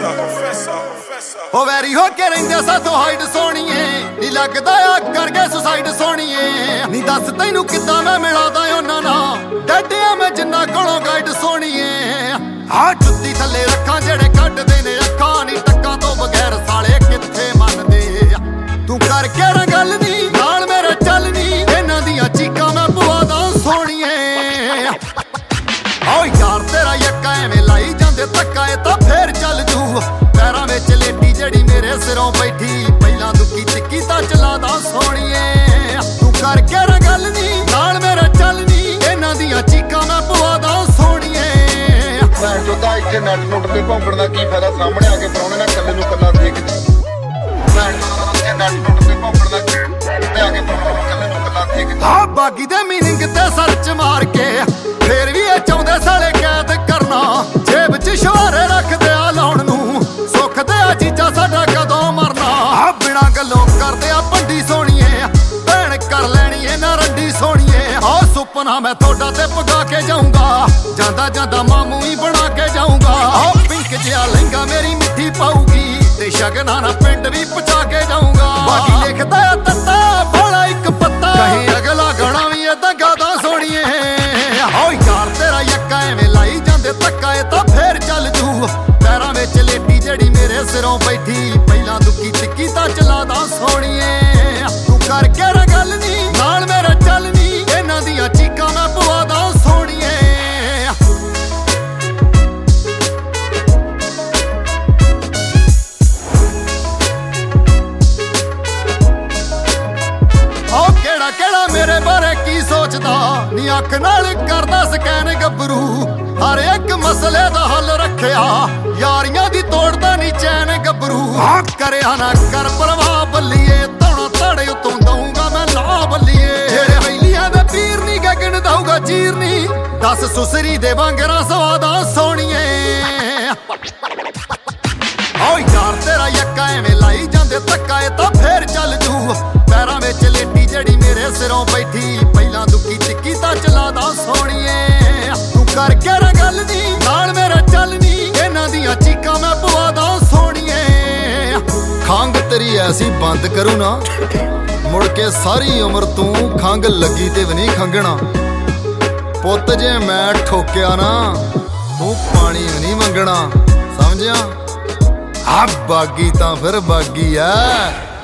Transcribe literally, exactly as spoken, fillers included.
हो वैरी हो के रहिंदे साथों हाइट सोणीए नी लगदा आ कर गए सुसाइड सोणीए नी दस तैनू किद्दां मैं मिलादा उन्हां नाल डड्डिया मैं जिन्ना कोलों गाइड सोणीए आ जुत्ती थल्ले रखां जेड़े कड्डदे ने अखां नी टक्कां तो बगैर साले कित्थे मनदे तू कर के रंगल नी नाल मेरे चल नी इन्हां दियां चीकां मैं पवादा सोणीए ओ यार तेरा यक्का एवें लाई जांदे धक्का ए तां फेर चल जू पैरां विच लेटी जेड़ी मेरे सिरों बैठी पहलां दुक्की चिक्की तां चलादा सोणीए तू कर के रंगल नी नाल मेरे चल नी इन्हां दियां चीकां मैं पवादा सोणीए मैं जोदा इत्थे नट नुट ते भौंकण दा की फायदा सामने आके पराउणे ना कल्ले नूं कल्ला देख मैं इत्थे नट नुट ते भौंकण दा ते आके पराउणे कल्ले नूं कल्ला देख आ बागी दे मीनिंग ते सर्च मार के फेर भी ये चाहुंदे साले कैद करना जेब च शवारे रखदे आ लाउण नूं सुख दे आ चीजा साडा कदों मरना आ बिना गल्लों करदे आ भंडी सोणीए भैन कर लैनी ए ना रंडी सोणीए आ सुपना मैं थोड़ा ते पगा के जाऊंगा जांदा जांदा मामू ही बना के जाऊंगा आ पिंक जिहा लहंगा मेरी मिट्टी पाऊगी ते शगना ना पिंड भी पहुंचा के जाऊंगा बाकी लिखदा आ तत्ता भोला एक पत्ता कहीं अगला गणा भी ए गादा सोणीए ओ यार तेरा यक्का एवें लाई जांदे धक्का ए तां फेर चल जू पैरां विच लेटी जेड़ी मेरे सिरों बैठी पहलां दुक्की चिक्की तां चलादा सोणीए तू कर के रंगल नी नाल मेरे चल नी इन्हां दियां चीकां मैं पवादा सोणीए ओ केड़ा केड़ा मेरे बारे की सोचदा नी अख नाल करदा स्कैन गबरू हर एक मसले दा हल रखिया यारियां दी तोड़दा नी चैन गबरू करिया ना कर परवाह बल्लीए तौणा ताड़े उतों दऊंगा मैं ला बल्लीए जेड़े बैलियां दे पीर नी गगन दऊगा चीरनी दस सुसरी दे वांगरा सवादा सोणीए ओ यार तेरा यक्का एवें लाई जांदे धक्का ए तां फेर चल जू पैरां विच लेटी जेड़ी मेरे सिरों बैठी पहलां दुक्की चिक्की तां चलादा सोणीए तू कर के रंगल नी नाल मेरे चल नी इन्हां दियां चीकां मैं पवादा सोणीए खंघ तेरी ऐसी बंद करूं ना मुड़ के सारी उम्र तू खंघ लगी ते भी नहीं खंघना पुत्त जे मैं ठोकिया ना तू पानी भी नहीं मंगना समझिया आ बागी तां फिर बागी है।